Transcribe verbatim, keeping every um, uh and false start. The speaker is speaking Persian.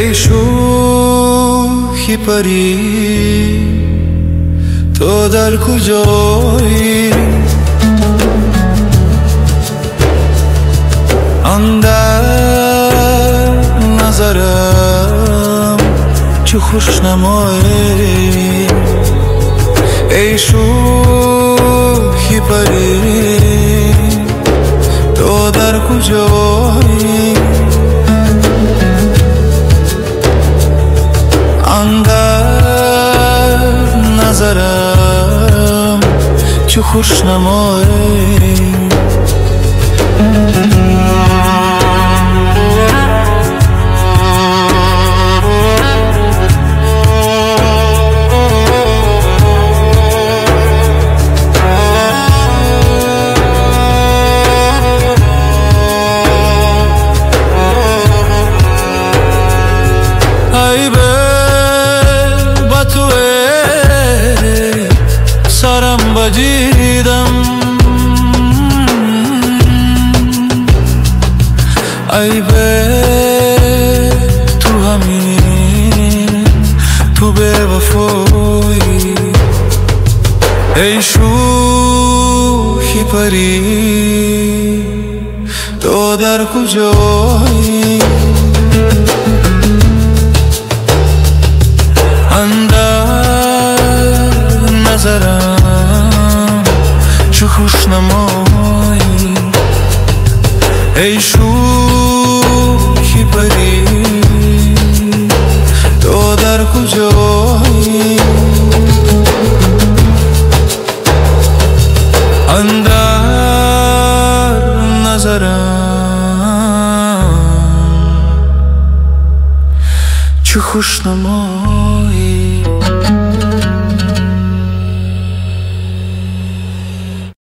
ای شوخی پری تو در کجایی؟ آن در نظرم چه خوشنمایی. ای شوخی پری تو در کجایی؟ آن در نظرم چه خوشنمایی. ای به با توی سرم بجیدم، ای به تو همین تو به وفایی. ای شوخی پری تو در کجایی؟ اندر نظرم چه خوشنمایی. ای شوخی پری تو در کجایی؟ اندر نظرم چه خوشنمایی.